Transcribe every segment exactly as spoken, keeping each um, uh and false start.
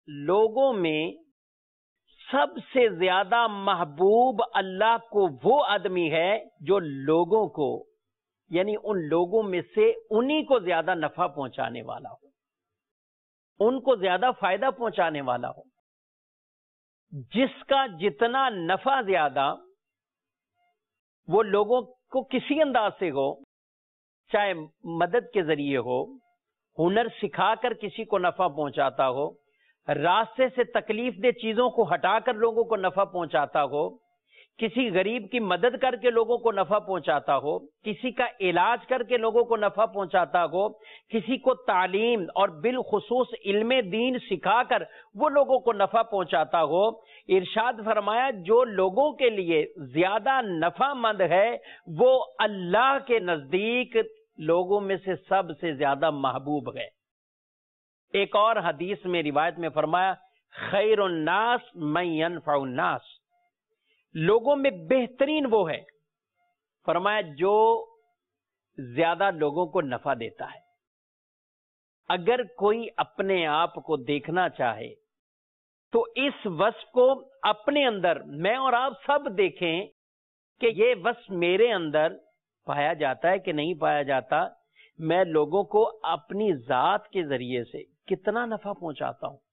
لوگوں میں سب سے زیادہ محبوب اللہ کو وہ آدمی ہے جو لوگوں کو، یعنی ان لوگوں میں سے انہی کو زیادہ نفع پہنچانے والا ہو، ان کو زیادہ فائدہ پہنچانے والا ہو، جس کا جتنا نفع زیادہ وہ لوگوں کو کسی انداز سے ہو، چاہے مدد کے ذریعے ہو، ہنر سکھا کر کسی کو نفع پہنچاتا ہو، راستے سے تکلیف دہ چیزوں کو ہٹا کر لوگوں کو نفع پہنچاتا ہو، کسی غریب کی مدد کر کے لوگوں کو نفع پہنچاتا ہو، کسی کا علاج کر کے لوگوں کو نفع پہنچاتا ہو، کسی کو تعلیم اور بالخصوص علم دین سکھا کر وہ لوگوں کو نفع پہنچاتا ہو، ارشاد فرمایا جو لوگوں کے لیے زیادہ نفع مند ہے وہ اللہ کے نزدیک لوگوں میں سے سب سے زیادہ محبوب ہے۔ ایک اور حدیث میں روایت میں فرمایا خیر الناس من ينفع الناس، لوگوں میں بہترین وہ ہے، فرمایا جو زیادہ لوگوں کو نفع دیتا ہے۔ اگر کوئی اپنے آپ کو دیکھنا چاہے تو اس وصف کو اپنے اندر میں اور آپ سب دیکھیں کہ یہ وصف میرے اندر پایا جاتا ہے کہ نہیں پایا جاتا، میں لوگوں کو اپنی ذات کے ذریعے سے کتنا نفع پہنچاتا ہوں۔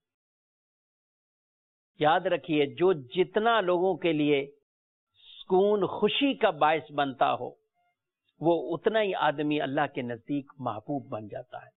یاد رکھیے جو جتنا لوگوں کے لیے سکون خوشی کا باعث بنتا ہو وہ اتنا ہی آدمی اللہ کے نزدیک محبوب بن جاتا ہے۔